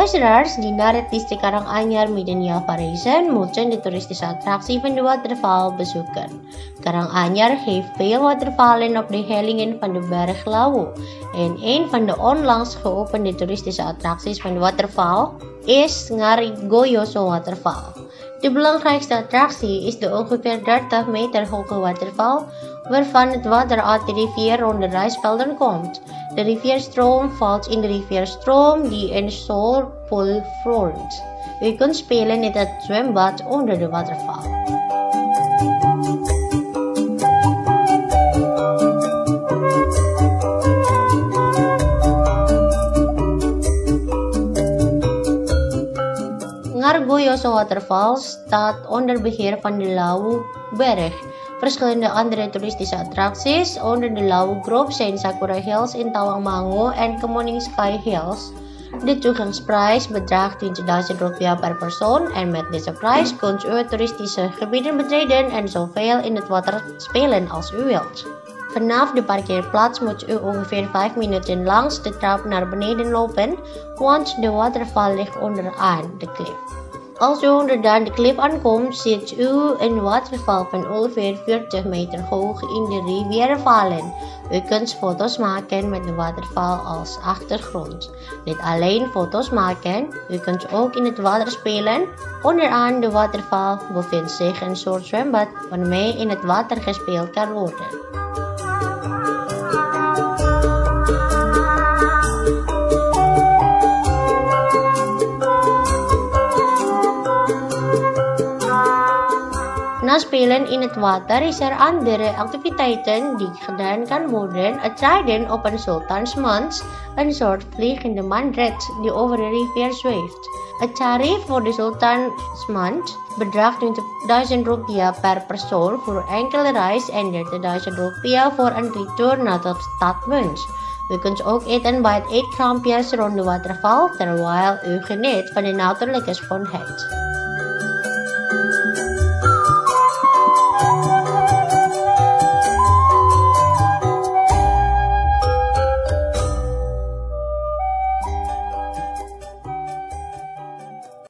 Luisteraars die naar het District Karanganyar Middenjava reizen, moeten de toeristische attractie van de waterval bezoeken. Karanganyar heeft veel watervallen op de hellingen van de berg Lawu. En een van de onlangs geopende toeristische attracties van de waterval is Ngarigoyoso Waterval. De belangrijkste attractie is de ongeveer 30 meter hoge waterval, waarvan het water uit de rivier rond de rijstvelden komt. De rivierstroom valt in de rivierstroom die een soorpool vormt. U kunt spelen in het zwembad onder de waterval. Ngarigoyoso Waterval staat onder beheer van de Lawu-berg. Verschillende andere toeristische attracties onder de Lawu Groep zijn Sakura Hills in Tawangmangu en Kemuning Sky Hills. De toegangsprijs bedraagt Rp20.000 per persoon en met deze prijs kunt u toeristische gebieden betreden en zoveel in het water spelen als u wilt. Vanaf de parkeerplaats moet u ongeveer 5 minuten langs de trap naar beneden lopen, want de waterval ligt onderaan de klif. Als u onderaan de klif aankomt, ziet u een waterval van ongeveer 40 meter hoog in de rivier vallen. U kunt foto's maken met de waterval als achtergrond. Niet alleen foto's maken, u kunt ook in het water spelen. Onderaan de waterval bevindt zich een soort zwembad waarmee in het water gespeeld kan worden. Na spelen in het water is er andere activiteiten die gedaan kan worden. Het rijden op een sultansmand, een soort vliegende mandret die over de rivier zweeft. Het tarief voor de sultansmand bedraagt Rp20.000 per persoon voor enkele reis en Rp30.000 voor een retour naar de stad Munt. U kunt ook eten bij het eetkrampjes rond de waterval terwijl u geniet van de natuurlijke schoonheid.